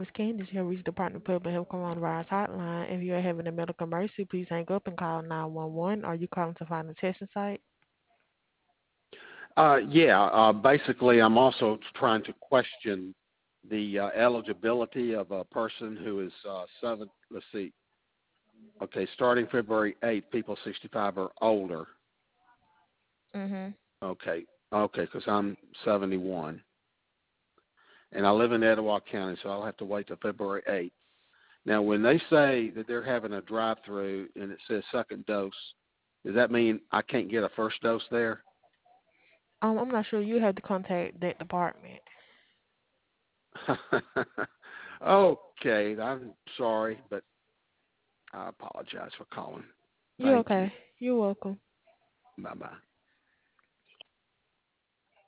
is Candace. You have reached the Department of Public Health Coronavirus Hotline. If you are having a medical emergency, please hang up and call 911. Are you calling to find a testing site? Basically, I'm also trying to question the eligibility of a person who is let's see, okay, starting February 8th, people 65 or older. Mhm. Okay, because I'm 71. And I live in Etowah County, so I'll have to wait till February 8th. Now, when they say that they're having a drive-through and it says second dose, does that mean I can't get a first dose there? I'm not sure. You have to contact that department. Okay, I'm sorry, but I apologize for calling. You Thank you. okay? You're welcome. Bye-bye.